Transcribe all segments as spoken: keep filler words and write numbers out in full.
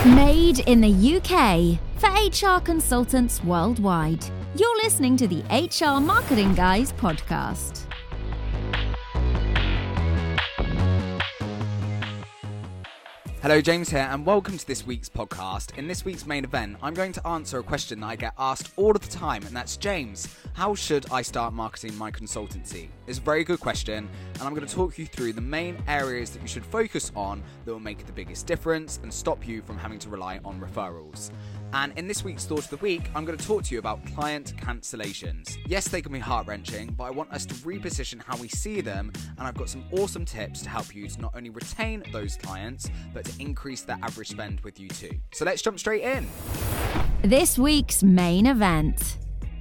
Made in the U K for H R consultants worldwide. You're listening to the H R Marketing Guys podcast. Hello, James here, and welcome to this week's podcast. In this week's main event, I'm going to answer a question that I get asked all of the time, and that's, James, how should I start marketing my consultancy? It's a very good question, and I'm going to talk you through the main areas that you should focus on that will make the biggest difference and stop you from having to rely on referrals. And in this week's Thought of the Week, I'm going to talk to you about client cancellations. Yes, they can be heart-wrenching, but I want us to reposition how we see them, and I've got some awesome tips to help you to not only retain those clients, but to increase their average spend with you too. So let's jump straight in. This week's main event.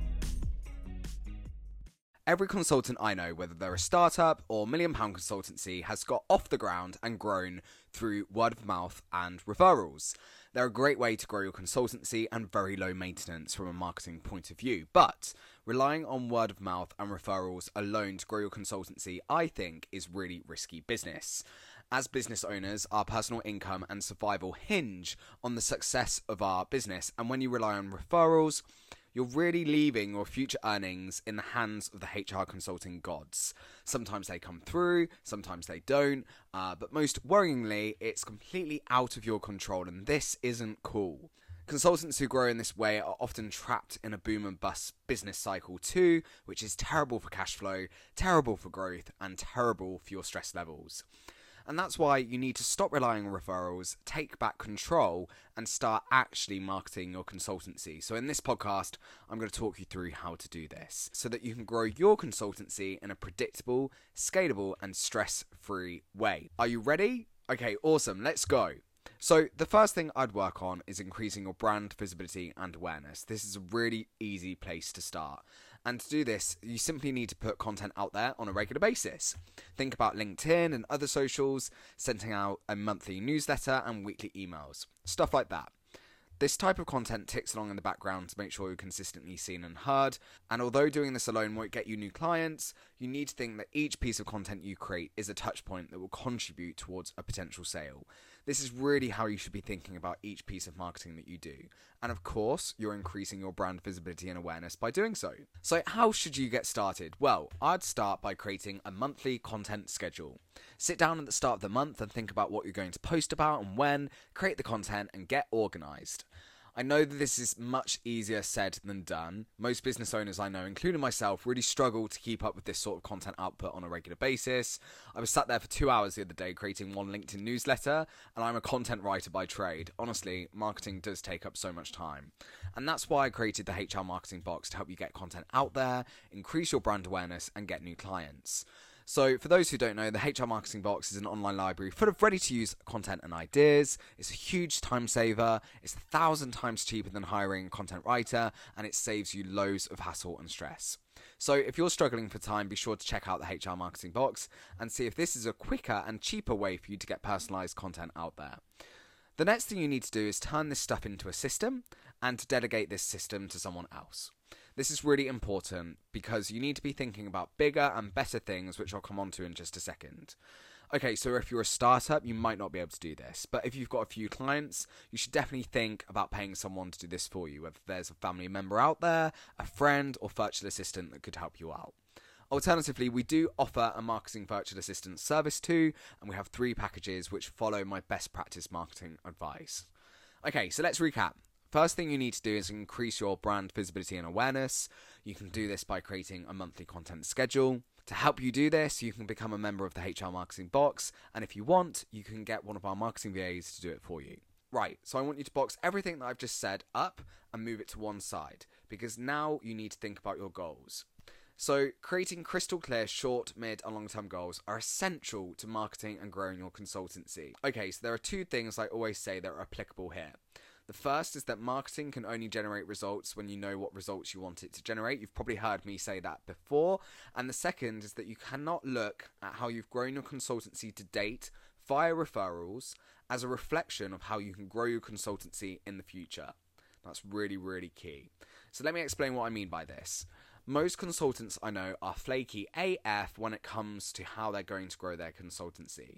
Every consultant I know, whether they're a startup or million pound consultancy, has got off the ground and grown through word of mouth and referrals. They're a great way to grow your consultancy and very low maintenance from a marketing point of view. But relying on word of mouth and referrals alone to grow your consultancy, I think, is really risky business. As business owners, our personal income and survival hinge on the success of our business. And when you rely on referrals, you're really leaving your future earnings in the hands of the H R consulting gods. Sometimes they come through, sometimes they don't, uh, but most worryingly, it's completely out of your control, and this isn't cool. Consultants who grow in this way are often trapped in a boom and bust business cycle too, which is terrible for cash flow, terrible for growth, and terrible for your stress levels. And that's why you need to stop relying on referrals, take back control, and start actually marketing your consultancy. So in this podcast, I'm going to talk you through how to do this so that you can grow your consultancy in a predictable, scalable, and stress-free way. Are you ready? Okay, awesome. Let's go. So the first thing I'd work on is increasing your brand visibility and awareness. This is a really easy place to start. And to do this, you simply need to put content out there on a regular basis. Think about LinkedIn and other socials, sending out a monthly newsletter and weekly emails. Stuff like that. This type of content ticks along in the background to make sure you're consistently seen and heard. And although doing this alone won't get you new clients, you need to think that each piece of content you create is a touch point that will contribute towards a potential sale. This is really how you should be thinking about each piece of marketing that you do. And of course, you're increasing your brand visibility and awareness by doing so. So how should you get started? Well, I'd start by creating a monthly content schedule. Sit down at the start of the month and think about what you're going to post about and when, create the content and get organized. I know that this is much easier said than done. Most business owners I know, including myself, really struggle to keep up with this sort of content output on a regular basis. I was sat there for two hours the other day creating one LinkedIn newsletter, and I'm a content writer by trade. Honestly, marketing does take up so much time. And that's why I created the H R Marketing Box to help you get content out there, increase your brand awareness, and get new clients. So for those who don't know, the H R Marketing Box is an online library full of ready-to-use content and ideas. It's a huge time saver. It's a thousand times cheaper than hiring a content writer, and it saves you loads of hassle and stress. So if you're struggling for time, be sure to check out the H R Marketing Box and see if this is a quicker and cheaper way for you to get personalized content out there. The next thing you need to do is turn this stuff into a system and to delegate this system to someone else. This is really important because you need to be thinking about bigger and better things, which I'll come on to in just a second. Okay, so if you're a startup, you might not be able to do this, but if you've got a few clients, you should definitely think about paying someone to do this for you, whether there's a family member out there, a friend, or virtual assistant that could help you out. Alternatively, we do offer a marketing virtual assistant service too, and we have three packages which follow my best practice marketing advice. Okay, so let's recap. First thing you need to do is increase your brand visibility and awareness. You can do this by creating a monthly content schedule. To help you do this, you can become a member of the H R Marketing Box, and if you want, you can get one of our marketing V As to do it for you. Right, so I want you to box everything that I've just said up and move it to one side, because now you need to think about your goals. So creating crystal clear short, mid and long-term goals are essential to marketing and growing your consultancy. Okay, so there are two things I always say that are applicable here. The first is that marketing can only generate results when you know what results you want it to generate. You've probably heard me say that before. And the second is that you cannot look at how you've grown your consultancy to date via referrals as a reflection of how you can grow your consultancy in the future. That's really, really key. So let me explain what I mean by this. Most consultants I know are flaky A F when it comes to how they're going to grow their consultancy.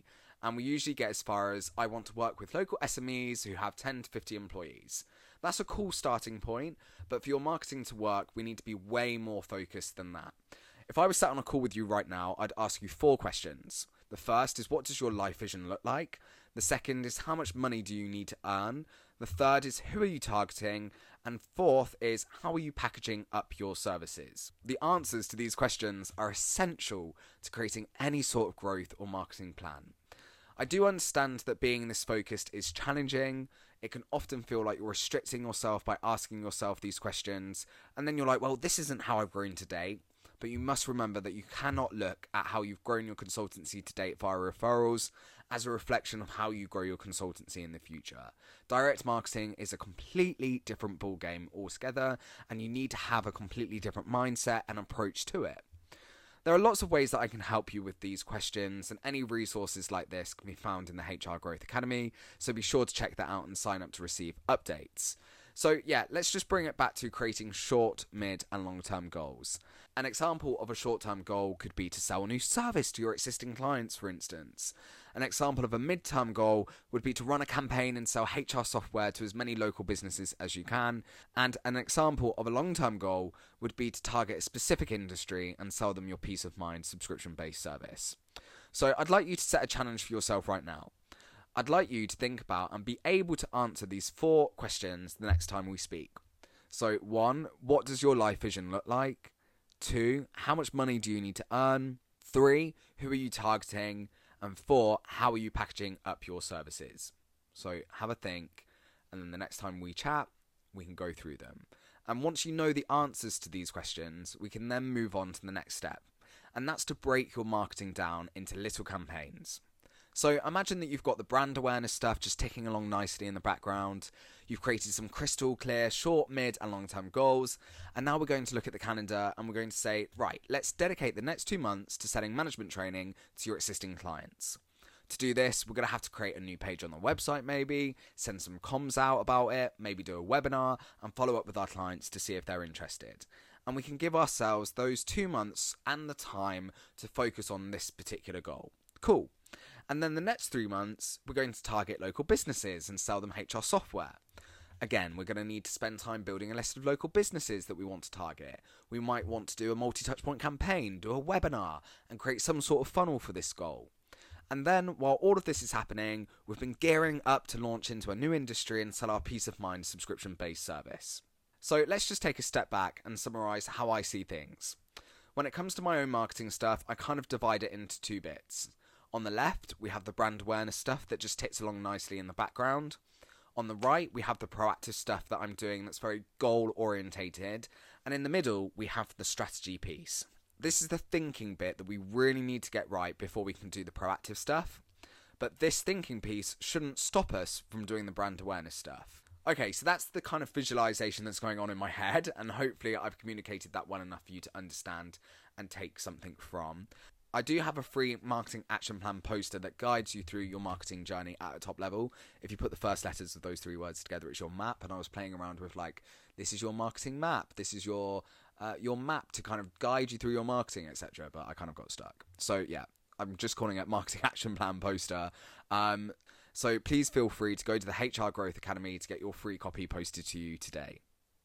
And we usually get as far as, I want to work with local S M Es who have ten to fifty employees. That's a cool starting point, but for your marketing to work, we need to be way more focused than that. If I was sat on a call with you right now, I'd ask you four questions. The first is, what does your life vision look like? The second is, how much money do you need to earn? The third is, who are you targeting? And fourth is, how are you packaging up your services? The answers to these questions are essential to creating any sort of growth or marketing plan. I do understand that being this focused is challenging. It can often feel like you're restricting yourself by asking yourself these questions, and then you're like, well, this isn't how I've grown to date. But you must remember that you cannot look at how you've grown your consultancy to date via referrals as a reflection of how you grow your consultancy in the future. Direct marketing is a completely different ballgame altogether, and you need to have a completely different mindset and approach to it. There are lots of ways that I can help you with these questions, and any resources like this can be found in the H R Growth Academy, so be sure to check that out and sign up to receive updates. So yeah, let's just bring it back to creating short, mid and long-term goals. An example of a short-term goal could be to sell a new service to your existing clients, for instance. An example of a mid-term goal would be to run a campaign and sell H R software to as many local businesses as you can. And an example of a long-term goal would be to target a specific industry and sell them your peace of mind subscription-based service. So I'd like you to set a challenge for yourself right now. I'd like you to think about and be able to answer these four questions the next time we speak. So one, what does your life vision look like? Two, how much money do you need to earn? Three, who are you targeting? And four, how are you packaging up your services? So have a think, and then the next time we chat, we can go through them. And once you know the answers to these questions, we can then move on to the next step. And that's to break your marketing down into little campaigns. So imagine that you've got the brand awareness stuff just ticking along nicely in the background. You've created some crystal clear short, mid and long-term goals. And now we're going to look at the calendar and we're going to say, right, let's dedicate the next two months to selling management training to your existing clients. To do this, we're going to have to create a new page on the website maybe, send some comms out about it, maybe do a webinar and follow up with our clients to see if they're interested. And we can give ourselves those two months and the time to focus on this particular goal. Cool. And then the next three months, we're going to target local businesses and sell them H R software. Again, we're going to need to spend time building a list of local businesses that we want to target. We might want to do a multi-touchpoint campaign, do a webinar, and create some sort of funnel for this goal. And then, while all of this is happening, we've been gearing up to launch into a new industry and sell our peace of mind subscription-based service. So let's just take a step back and summarize how I see things. When it comes to my own marketing stuff, I kind of divide it into two bits. On the left, we have the brand awareness stuff that just ticks along nicely in the background. On the right, we have the proactive stuff that I'm doing that's very goal-orientated. And in the middle, we have the strategy piece. This is the thinking bit that we really need to get right before we can do the proactive stuff. But this thinking piece shouldn't stop us from doing the brand awareness stuff. Okay, so that's the kind of visualization that's going on in my head, and hopefully I've communicated that well enough for you to understand and take something from. I do have a free marketing action plan poster that guides you through your marketing journey at a top level. If you put the first letters of those three words together, it's your map. And I was playing around with like, this is your marketing map. This is your uh, your map to kind of guide you through your marketing, et cetera. But I kind of got stuck. So yeah, I'm just calling it marketing action plan poster. Um, so please feel free to go to the H R Growth Academy to get your free copy posted to you today.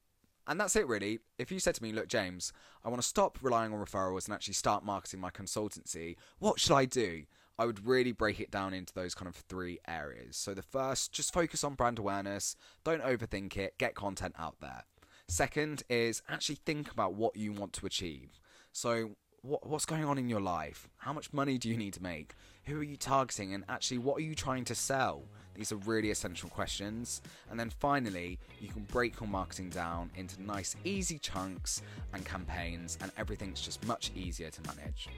And that's it really. If you said to me, look, James, I want to stop relying on referrals and actually start marketing my consultancy, what should I do? I would really break it down into those kind of three areas. So the first, just focus on brand awareness. Don't overthink it. Get content out there. Second is actually think about what you want to achieve. So what, what's going on in your life? How much money do you need to make? Who are you targeting? And actually, what are you trying to sell? These are really essential questions. And then finally, you can break your marketing down into nice, easy chunks and campaigns, and everything's just much easier to manage.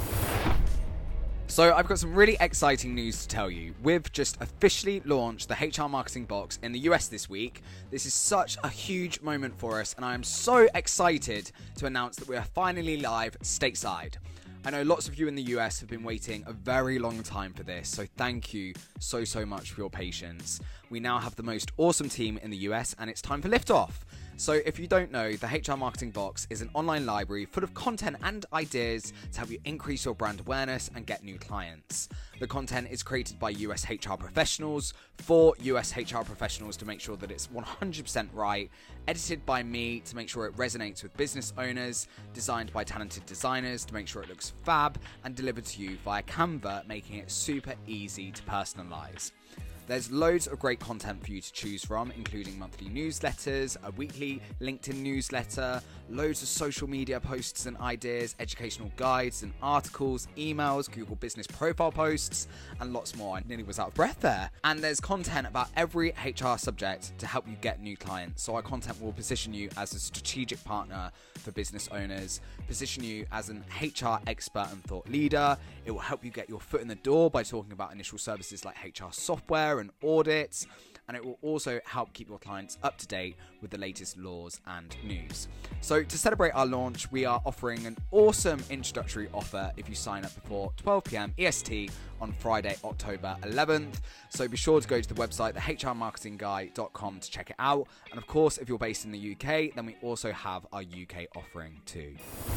So I've got some really exciting news to tell you. We've just officially launched the H R Marketing Box in the U S this week. This is such a huge moment for us, and I am so excited to announce that we are finally live stateside. I know lots of you in the U S have been waiting a very long time for this, so thank you so, so much for your patience. We now have the most awesome team in the U S, and it's time for liftoff. So if you don't know, the H R Marketing Box is an online library full of content and ideas to help you increase your brand awareness and get new clients. The content is created by U S H R professionals for U S H R professionals to make sure that it's one hundred percent right, edited by me to make sure it resonates with business owners, designed by talented designers to make sure it looks fab, and delivered to you via Canva, making it super easy to personalize. There's loads of great content for you to choose from, including monthly newsletters, a weekly LinkedIn newsletter, loads of social media posts and ideas, educational guides and articles, emails, Google Business Profile posts, and lots more. I nearly was out of breath there. And there's content about every H R subject to help you get new clients. So our content will position you as a strategic partner for business owners, position you as an H R expert and thought leader. It will help you get your foot in the door by talking about initial services like H R software and audits, and it will also help keep your clients up to date with the latest laws and news. So to celebrate our launch, we are offering an awesome introductory offer if you sign up before twelve p.m. E S T on Friday, October eleventh. So be sure to go to the website, the h r marketing guy dot com, to check it out. And of course, if you're based in the U K, then we also have our U K offering too.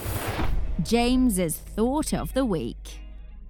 James's thought of the week.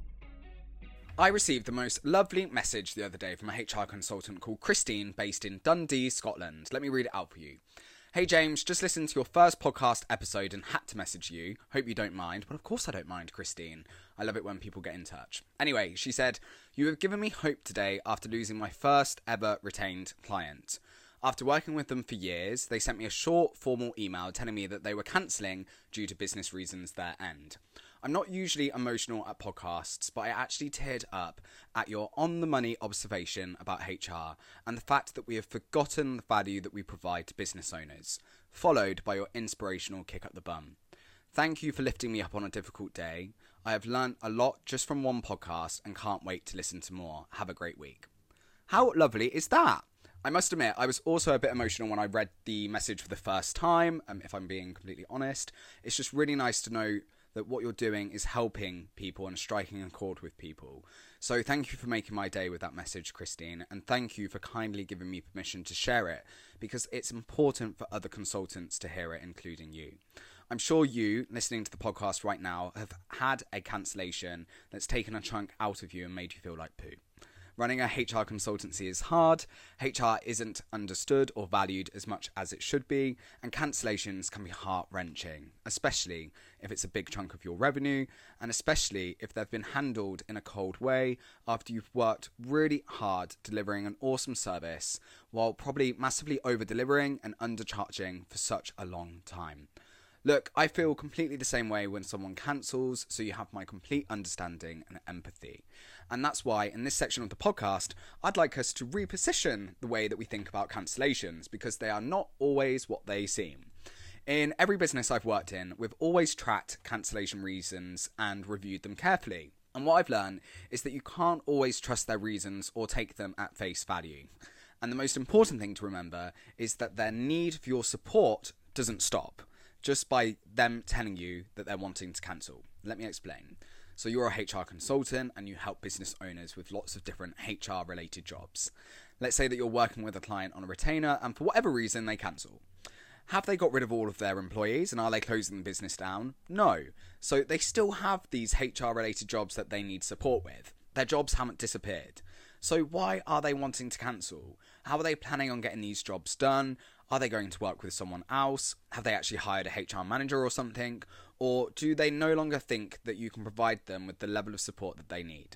I received the most lovely message the other day from a H R consultant called Christine, based in Dundee, Scotland. Let me read it out for you. Hey James, just listened to your first podcast episode and had to message you. Hope you don't mind. Well, of course I don't mind, Christine. I love it when people get in touch. Anyway, she said, you have given me hope today after losing my first ever retained client. After working with them for years, they sent me a short, formal email telling me that they were cancelling due to business reasons their end. I'm not usually emotional at podcasts, but I actually teared up at your on-the-money observation about H R and the fact that we have forgotten the value that we provide to business owners, followed by your inspirational kick up the bum. Thank you for lifting me up on a difficult day. I have learned a lot just from one podcast and can't wait to listen to more. Have a great week. How lovely is that? I must admit, I was also a bit emotional when I read the message for the first time, um, if I'm being completely honest. It's just really nice to know that what you're doing is helping people and striking a chord with people. So thank you for making my day with that message, Christine, and thank you for kindly giving me permission to share it, because it's important for other consultants to hear it, including you. I'm sure you, listening to the podcast right now, have had a cancellation that's taken a chunk out of you and made you feel like poo. Running a H R consultancy is hard, H R isn't understood or valued as much as it should be, and cancellations can be heart-wrenching, especially if it's a big chunk of your revenue, and especially if they've been handled in a cold way after you've worked really hard delivering an awesome service, while probably massively over-delivering and undercharging for such a long time. Look, I feel completely the same way when someone cancels, so you have my complete understanding and empathy. And that's why in this section of the podcast, I'd like us to reposition the way that we think about cancellations, because they are not always what they seem. In every business I've worked in, we've always tracked cancellation reasons and reviewed them carefully. And what I've learned is that you can't always trust their reasons or take them at face value. And the most important thing to remember is that their need for your support doesn't stop just by them telling you that they're wanting to cancel. Let me explain. So you're a H R consultant and you help business owners with lots of different H R related jobs. Let's say that you're working with a client on a retainer and for whatever reason they cancel. Have they got rid of all of their employees and are they closing the business down? No. So they still have these H R related jobs that they need support with. Their jobs haven't disappeared. So why are they wanting to cancel? How are they planning on getting these jobs done? Are they going to work with someone else? Have they actually hired a H R manager or something? Or do they no longer think that you can provide them with the level of support that they need?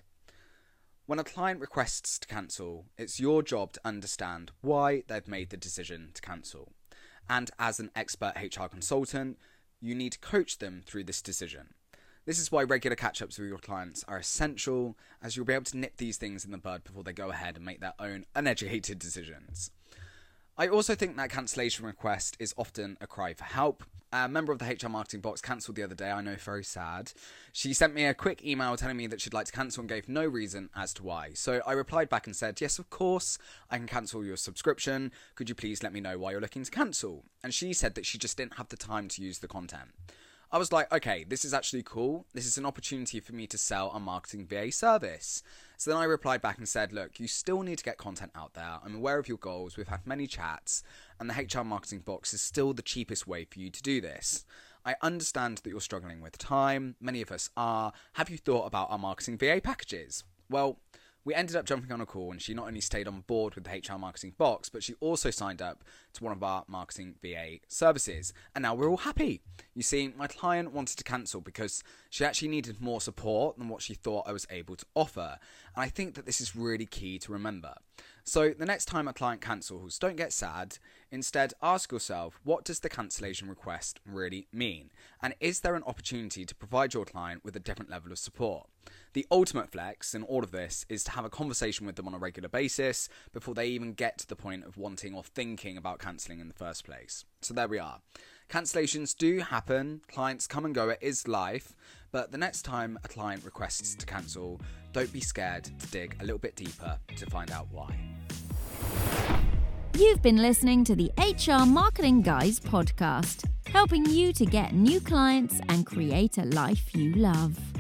When a client requests to cancel, it's your job to understand why they've made the decision to cancel. And as an expert H R consultant, you need to coach them through this decision. This is why regular catch-ups with your clients are essential, as you'll be able to nip these things in the bud before they go ahead and make their own uneducated decisions. I also think that cancellation request is often a cry for help. A member of the H R Marketing Box cancelled the other day. I know, very sad. She sent me a quick email telling me that she'd like to cancel and gave no reason as to why. So I replied back and said, yes, of course, I can cancel your subscription. Could you please let me know why you're looking to cancel? And she said that she just didn't have the time to use the content. I was like, okay, this is actually cool. This is an opportunity for me to sell a marketing V A service. So then I replied back and said, look, you still need to get content out there. I'm aware of your goals. We've had many chats, and the H R marketing box is still the cheapest way for you to do this. I understand that you're struggling with time. Many of us are. Have you thought about our marketing V A packages? Well, we ended up jumping on a call, and she not only stayed on board with the H R marketing box, but she also signed up to one of our marketing V A services. And now we're all happy. You see, my client wanted to cancel because she actually needed more support than what she thought I was able to offer. And I think that this is really key to remember. So the next time a client cancels, don't get sad. Instead, ask yourself, what does the cancellation request really mean? And is there an opportunity to provide your client with a different level of support? The ultimate flex in all of this is to have a conversation with them on a regular basis before they even get to the point of wanting or thinking about cancelling in the first place. So there we are. Cancellations do happen. Clients come and go. It is life. But the next time a client requests to cancel, don't be scared to dig a little bit deeper to find out why. You've been listening to the H R Marketing Guys podcast, helping you to get new clients and create a life you love.